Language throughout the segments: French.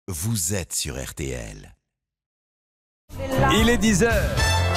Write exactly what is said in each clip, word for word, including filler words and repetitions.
vous êtes sur R T L. Il est dix heures.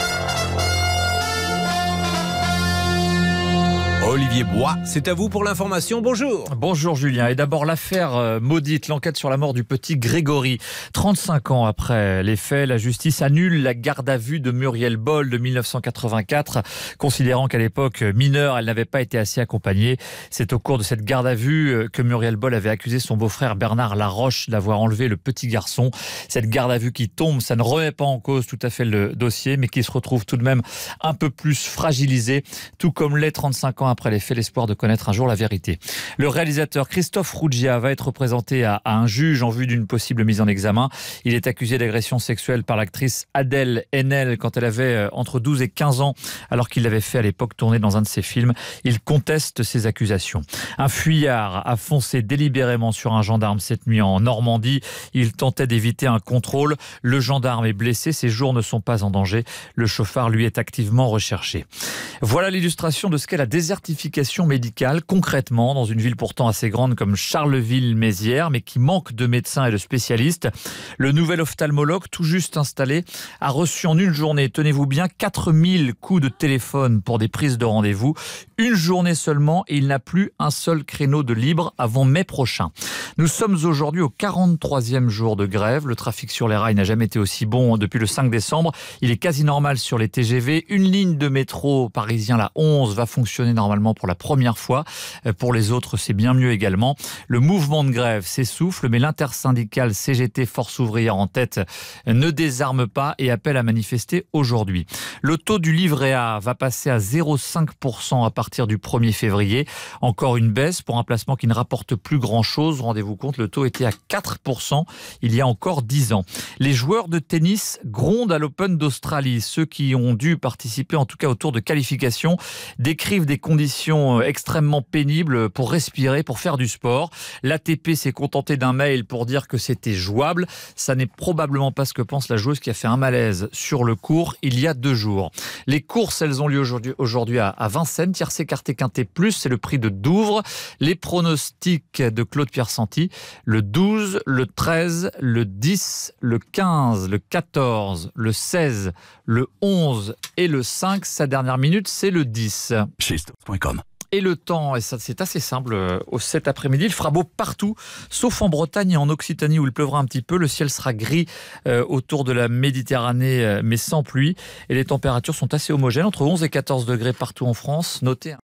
Olivier Bois, c'est à vous pour l'information. Bonjour. Bonjour Julien. Et d'abord l'affaire euh, maudite, l'enquête sur la mort du petit Grégory. trente-cinq ans après les faits, la justice annule la garde à vue de Muriel Boll de mille neuf cent quatre-vingt-quatre, considérant qu'à l'époque mineure, elle n'avait pas été assez accompagnée. C'est au cours de cette garde à vue que Muriel Boll avait accusé son beau-frère Bernard Laroche d'avoir enlevé le petit garçon. Cette garde à vue qui tombe, ça ne remet pas en cause tout à fait le dossier, mais qui se retrouve tout de même un peu plus fragilisé, tout comme l'est trente-cinq ans après les faits, l'espoir de connaître un jour la vérité. Le réalisateur Christophe Ruggia va être présenté à, à un juge en vue d'une possible mise en examen. Il est accusé d'agression sexuelle par l'actrice Adèle Haenel quand elle avait entre douze et quinze ans, alors qu'il l'avait fait à l'époque tourner dans un de ses films. Il conteste ces accusations. Un fuyard a foncé délibérément sur un gendarme cette nuit en Normandie. Il tentait d'éviter un contrôle. Le gendarme est blessé. Ses jours ne sont pas en danger. Le chauffard, lui, est activement recherché. Voilà l'illustration de ce qu'est la désertification médicale, concrètement, dans une ville pourtant assez grande comme Charleville-Mézières, mais qui manque de médecins et de spécialistes. Le nouvel ophtalmologue, tout juste installé, a reçu en une journée, tenez-vous bien, quatre mille coups de téléphone pour des prises de rendez-vous. Une journée seulement, et il n'a plus un seul créneau de libre avant mai prochain. Nous sommes aujourd'hui au quarante-troisième jour de grève. Le trafic sur les rails n'a jamais été aussi bon depuis le cinq décembre. Il est quasi normal sur les T G V. Une ligne de métro parisien, la onze, va fonctionner normalement pour la première fois. Pour les autres, c'est bien mieux également. Le mouvement de grève s'essouffle, mais l'intersyndicale C G T Force ouvrière en tête ne désarme pas et appelle à manifester aujourd'hui. Le taux du livret A va passer à zéro virgule cinq pour cent à partir du premier février. Encore une baisse pour un placement qui ne rapporte plus grand-chose. Rendez-vous compte, le taux était à quatre pour cent il y a encore dix ans. Les joueurs de tennis grondent à l'Open d'Australie. Ceux qui ont dû participer, en tout cas au tour de qualification, décrivent des conditions extrêmement pénibles pour respirer, pour faire du sport. L'A T P s'est contenté d'un mail pour dire que c'était jouable. Ça n'est probablement pas ce que pense la joueuse qui a fait un malaise sur le court il y a deux jours. Les courses, elles ont lieu aujourd'hui, aujourd'hui à, à Vincennes. Tiercé, écarté, quinté plus, c'est le prix de Douvres. Les pronostics de Claude Pierre Santi, le douze, le treize, le dix, le quinze, le quatorze, le seize, le onze et le cinq. Sa dernière minute, c'est le dix. Chez stop point com. Et le temps, et ça c'est assez simple, au cet après-midi, il fera beau partout, sauf en Bretagne et en Occitanie où il pleuvra un petit peu. Le ciel sera gris euh, autour de la Méditerranée, euh, mais sans pluie. Et les températures sont assez homogènes, entre onze et quatorze degrés partout en France. Notez